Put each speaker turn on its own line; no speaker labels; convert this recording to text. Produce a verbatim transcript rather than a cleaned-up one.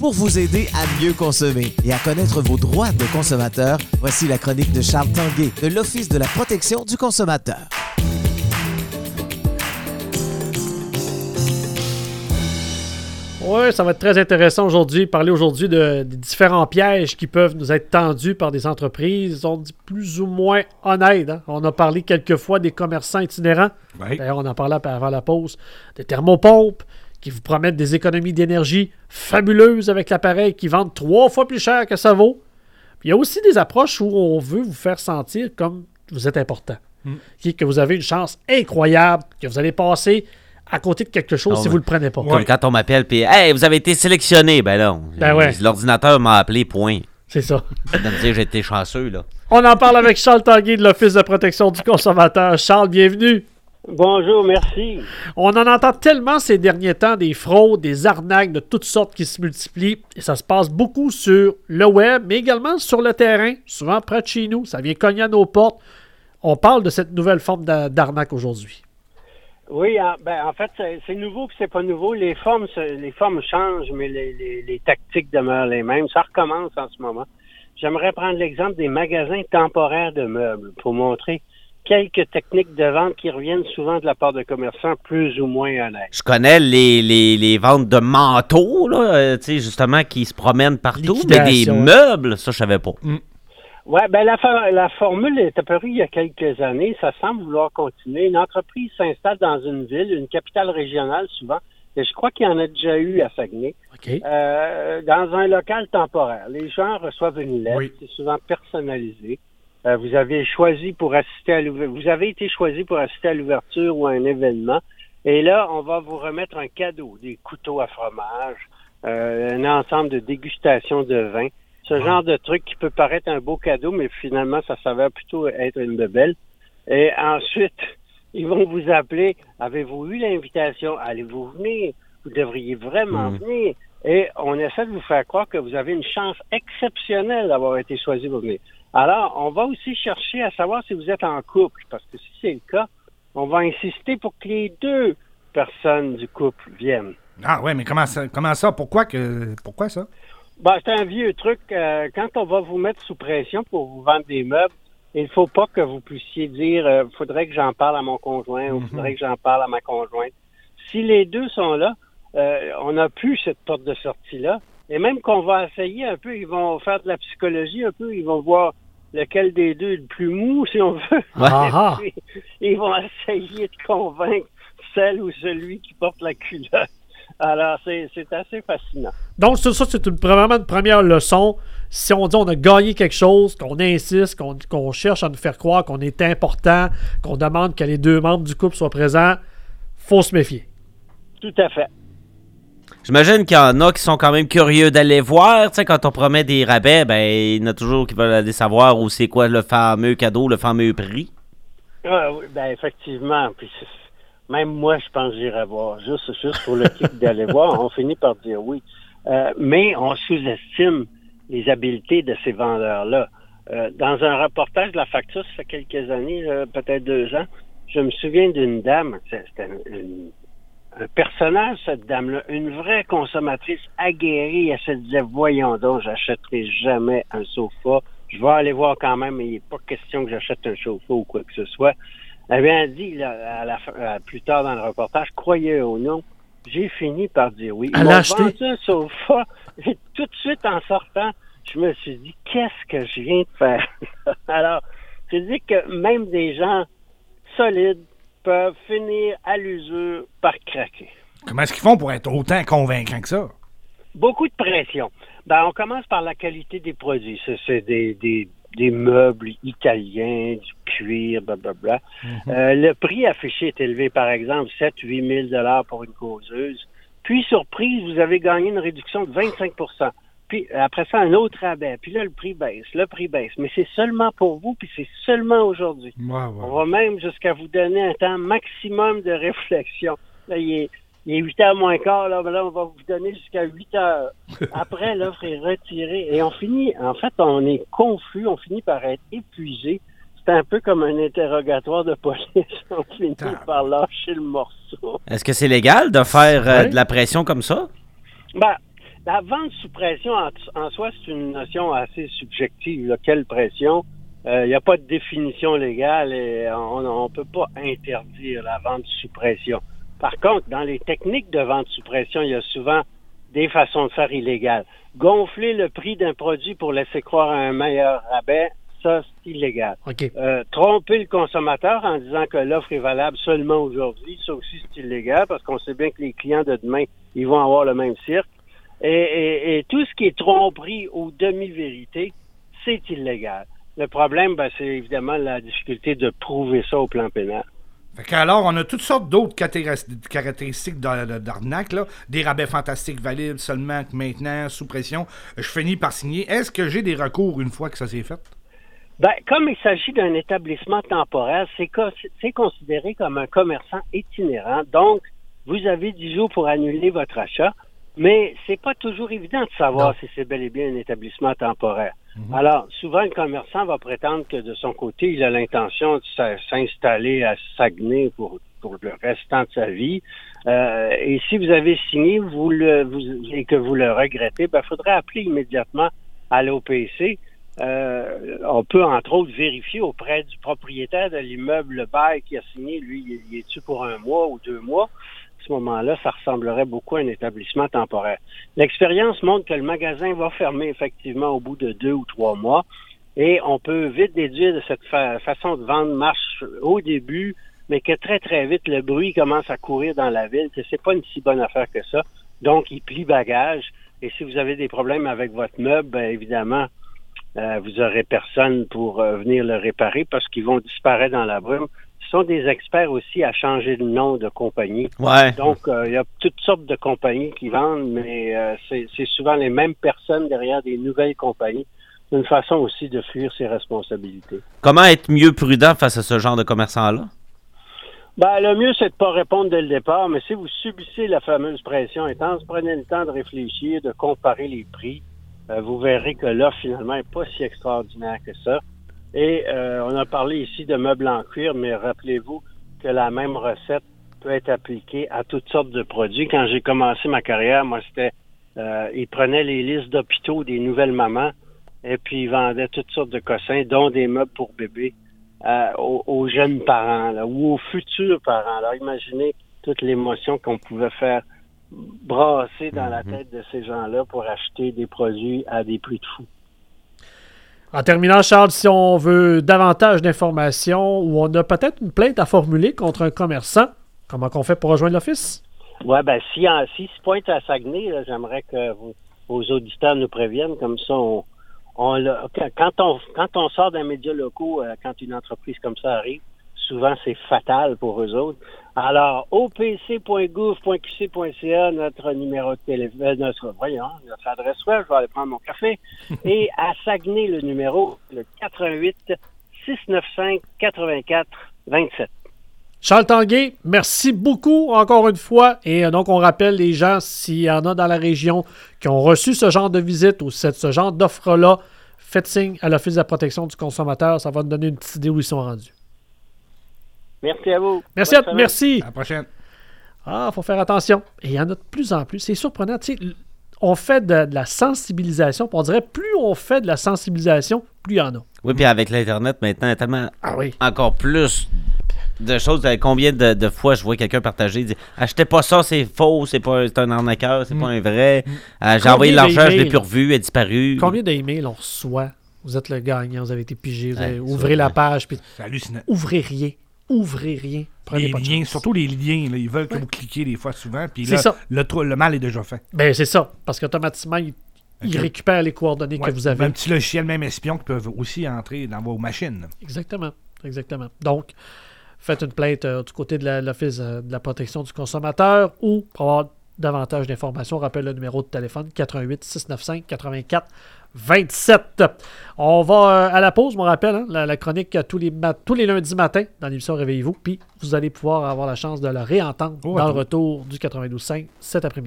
Pour vous aider à mieux consommer et à connaître vos droits de consommateur, voici la chronique de Charles Tanguay de l'Office de la protection du consommateur.
Oui, ça va être très intéressant aujourd'hui. Parler aujourd'hui de, de différents pièges qui peuvent nous être tendus par des entreprises. On dit plus ou moins honnêtes. Hein? On a parlé quelquefois des commerçants itinérants.
Oui.
D'ailleurs, on en parlait avant la pause. Des thermopompes qui vous promettent des économies d'énergie fabuleuses avec l'appareil qui vendent trois fois plus cher que ça vaut. Puis il y a aussi des approches où on veut vous faire sentir comme vous êtes important. Mm. Qui, que vous avez une chance incroyable, que vous allez passer à côté de quelque chose non, si vous le prenez pas.
Comme ouais. Quand on m'appelle, puis hey, vous avez été sélectionné. Ben non.
Ben ouais.
L'ordinateur m'a appelé, point.
C'est ça.
Ça veut dire que j'ai été chanceux, là.
On en parle avec Charles Tanguay de l'Office de protection du consommateur. Charles, bienvenue.
Bonjour, merci.
On en entend tellement ces derniers temps des fraudes, des arnaques de toutes sortes qui se multiplient. Et ça se passe beaucoup sur le web, mais également sur le terrain, souvent près de chez nous. Ça vient cogner à nos portes. On parle de cette nouvelle forme d'arnaque aujourd'hui.
Oui, en, ben, en fait, c'est, c'est nouveau puis c'est pas nouveau. Les formes, les formes changent, mais les, les, les tactiques demeurent les mêmes. Ça recommence en ce moment. J'aimerais prendre l'exemple des magasins temporaires de meubles pour montrer quelques techniques de vente qui reviennent souvent de la part de commerçants plus ou moins honnêtes.
Je connais les, les, les ventes de manteaux, là, euh, tu sais, justement, qui se promènent partout, mais des meubles, ça, je savais pas. Mm.
Oui, ben la, la formule est apparue il y a quelques années. Ça semble vouloir continuer. Une entreprise s'installe dans une ville, une capitale régionale souvent, et je crois qu'il y en a déjà eu à Saguenay,
okay.
euh, dans un local temporaire. Les gens reçoivent une lettre, oui. C'est souvent personnalisé. Euh, vous avez choisi pour assister à l'ouverture, vous avez été choisi pour assister à l'ouverture ou à un événement, et là, on va vous remettre un cadeau, des couteaux à fromage, euh, un ensemble de dégustation de vin. Ce genre de truc qui peut paraître un beau cadeau, mais finalement, ça s'avère plutôt être une bebelle. Et ensuite, ils vont vous appeler. Avez-vous eu l'invitation? Allez-vous venir? Vous devriez vraiment mmh. venir. Et on essaie de vous faire croire que vous avez une chance exceptionnelle d'avoir été choisi pour venir. Alors, on va aussi chercher à savoir si vous êtes en couple, parce que si c'est le cas, on va insister pour que les deux personnes du couple viennent.
Ah ouais, mais comment ça? Comment ça? Pourquoi que pourquoi ça?
Ben, c'est un vieux truc. Euh, quand on va vous mettre sous pression pour vous vendre des meubles, il ne faut pas que vous puissiez dire euh, « faudrait que j'en parle à mon conjoint » ou « faudrait que j'en parle à ma conjointe ». Si les deux sont là, euh, on n'a plus cette porte de sortie-là. Et même qu'on va essayer un peu, ils vont faire de la psychologie un peu, ils vont voir lequel des deux est le plus mou, si on veut.
Ah,
puis, ils vont essayer de convaincre celle ou celui qui porte la culotte. Alors, c'est, c'est assez fascinant.
Donc, ça, ça c'est une, vraiment une première leçon. Si on dit on a gagné quelque chose, qu'on insiste, qu'on, qu'on cherche à nous faire croire qu'on est important, qu'on demande que les deux membres du couple soient présents, faut se méfier.
Tout à fait.
J'imagine qu'il y en a qui sont quand même curieux d'aller voir. Tu sais, quand on promet des rabais, ben il y en a toujours qui veulent aller savoir où c'est quoi le fameux cadeau, le fameux prix.
Ah, oui, ben effectivement. Puis même moi, je pense que j'irai voir. Juste, juste pour le kick d'aller voir, on finit par dire oui. Euh, mais on sous-estime les habiletés de ces vendeurs-là. Euh, dans un reportage de la facture, ça fait quelques années, euh, peut-être deux ans, je me souviens d'une dame, c'était une, une, un personnage, cette dame-là, une vraie consommatrice aguerrie. Elle se disait, voyons donc, j'achèterai jamais un sofa. Je vais aller voir quand même, mais il n'est pas question que j'achète un sofa ou quoi que ce soit. Elle vient dit, là, à la, à, plus tard dans le reportage, croyez ou non, j'ai fini par dire oui. Ils m'ont vendu un sofa, et tout de suite en sortant, je me suis dit, qu'est-ce que je viens de faire? Alors, je dis que même des gens solides peuvent finir à l'usure par craquer.
Comment est-ce qu'ils font pour être autant convaincants que ça?
Beaucoup de pression. Ben, on commence par la qualité des produits. C'est, c'est des, des, des meubles italiens, du cuir, blablabla. Mm-hmm. Euh, le prix affiché est élevé, par exemple, sept à huit mille dollars pour une causeuse. Puis, surprise, vous avez gagné une réduction de vingt-cinq pour cent. Puis, après ça, un autre rabais. Puis là, le prix baisse, le prix baisse. Mais c'est seulement pour vous, puis c'est seulement aujourd'hui.
Ouais, ouais.
On va même jusqu'à vous donner un temps maximum de réflexion. Là, il est, il est huit heures moins quart, là, là, on va vous donner jusqu'à huit heures. Après, l'offre est retirée. Et on finit, en fait, on est confus, on finit par être épuisé. C'est un peu comme un interrogatoire de police. On finit ah. par lâcher le morceau.
Est-ce que c'est légal de faire euh, ouais. de la pression comme ça?
Ben, la vente sous pression, en, en soi, c'est une notion assez subjective. Là. Quelle pression? Il euh, n'y a pas de définition légale et on ne peut pas interdire la vente sous pression. Par contre, dans les techniques de vente sous pression, il y a souvent des façons de faire illégales. Gonfler le prix d'un produit pour laisser croire à un meilleur rabais, ça, c'est illégal.
OK.
Euh, tromper le consommateur en disant que l'offre est valable seulement aujourd'hui, ça aussi, c'est illégal parce qu'on sait bien que les clients de demain, ils vont avoir le même cirque. Et, et, et tout ce qui est tromperie ou demi-vérité, c'est illégal. Le problème, ben, c'est évidemment la difficulté de prouver ça au plan pénal.
Fait qu'alors, on a toutes sortes d'autres caractéristiques d'arnaque, là. Des rabais fantastiques valides seulement que maintenant, sous pression, je finis par signer. Est-ce que j'ai des recours une fois que ça s'est fait?
Ben, comme il s'agit d'un établissement temporaire, c'est, co- c'est considéré comme un commerçant itinérant. Donc, vous avez dix jours pour annuler votre achat, mais c'est pas toujours évident de savoir non. si c'est bel et bien un établissement temporaire. Mm-hmm. Alors, souvent, le commerçant va prétendre que de son côté, il a l'intention de s'installer à Saguenay pour, pour le restant de sa vie. Euh, et si vous avez signé vous le, vous, et que vous le regrettez, ben, il faudrait appeler immédiatement à l'O P C. Euh, on peut, entre autres, vérifier auprès du propriétaire de l'immeuble le bail qui a signé, lui, il est-tu pour un mois ou deux mois? À ce moment-là, ça ressemblerait beaucoup à un établissement temporaire. L'expérience montre que le magasin va fermer effectivement au bout de deux ou trois mois et on peut vite déduire de cette fa- façon de vendre marche au début, mais que très, très vite, le bruit commence à courir dans la ville, que c'est pas une si bonne affaire que ça. Donc, il plie bagage et si vous avez des problèmes avec votre meuble, bien évidemment, euh, vous aurez personne pour euh, venir le réparer parce qu'ils vont disparaître dans la brume. Ce sont des experts aussi à changer de nom de compagnie.
Ouais.
Donc, il euh, y a toutes sortes de compagnies qui vendent, mais euh, c'est, c'est souvent les mêmes personnes derrière des nouvelles compagnies. C'est une façon aussi de fuir ses responsabilités.
Comment être mieux prudent face à ce genre de commerçants-là?
Ben, le mieux, c'est de ne pas répondre dès le départ, mais si vous subissez la fameuse pression intense, prenez le temps de réfléchir, de comparer les prix. Euh, vous verrez que l'offre, finalement, n'est pas si extraordinaire que ça. Et euh, on a parlé ici de meubles en cuir, mais rappelez-vous que la même recette peut être appliquée à toutes sortes de produits. Quand j'ai commencé ma carrière, moi, c'était... Euh, ils prenaient les listes d'hôpitaux des nouvelles mamans et puis ils vendaient toutes sortes de cossins, dont des meubles pour bébés, euh, aux, aux jeunes parents là, ou aux futurs parents. Alors, imaginez toute l'émotion qu'on pouvait faire brasser dans la tête de ces gens-là pour acheter des produits à des prix de fou.
En terminant, Charles, si on veut davantage d'informations ou on a peut-être une plainte à formuler contre un commerçant, comment on fait pour rejoindre l'office?
Oui, ben si, en, si se pointe à Saguenay, là, j'aimerais que vos, vos auditeurs nous préviennent, comme ça, on, on l'a, quand, on, quand on sort d'un média local, euh, quand une entreprise comme ça arrive, souvent c'est fatal pour eux autres. Alors, o p c point gouv point q c point c a, notre numéro de téléphone, notre, voyons, notre adresse web, je vais aller prendre mon café, et à Saguenay, le numéro, le quatre un huit, six neuf cinq, quatre-vingt-quatre, vingt-sept.
Charles Tanguay, merci beaucoup encore une fois. Et donc, on rappelle les gens, s'il y en a dans la région qui ont reçu ce genre de visite ou cette, ce genre d'offre-là, faites signe à l'Office de la protection du consommateur. Ça va nous donner une petite idée où ils sont rendus.
Merci à vous.
Merci. À, merci.
À la prochaine.
Ah, il faut faire attention. Et il y en a de plus en plus. C'est surprenant. Tu sais, on fait de, de la sensibilisation. On dirait plus on fait de la sensibilisation, plus il y en a.
Oui, puis avec l'Internet, maintenant, il y a tellement
ah oui.
encore plus de choses. Combien de, de fois je vois quelqu'un partager, dire « Achetez pas ça, c'est faux, c'est, pas, c'est un arnaqueur, c'est mm. pas un vrai. Mm. Euh, j'ai envoyé l'argent, je l'ai plus revu, elle est disparue. »
Combien d'emails on reçoit? Vous êtes le gagnant, vous avez été pigé, vous avez, ouais, ouvrez la page. Puis
c'est hallucinant.
Ouvrez rien. Ouvrez rien. Prenez
les
pas de
liens,
chance.
Surtout les liens, là, ils veulent que
ouais.
vous cliquiez des fois souvent, puis
c'est
là,
ça.
Le, le mal est déjà fait.
Ben c'est ça, parce qu'automatiquement, ils il okay. récupèrent les coordonnées ouais. que vous avez.
Un petit logiciel, même espion, qui peuvent aussi entrer dans vos machines.
Exactement, exactement. Donc, faites une plainte euh, du côté de la, l'Office euh, de la protection du consommateur ou pour avoir davantage d'informations, rappelle le numéro de téléphone quatre un huit, six neuf cinq, quatre-vingt-quatre, vingt-sept. On va euh, à la pause, je me rappelle, hein, la, la chronique tous les, mat- tous les lundis matins dans l'émission Réveillez-vous, puis vous allez pouvoir avoir la chance de la réentendre oh, dans ouais. le retour du quatre-vingt-douze cinq cet après-midi.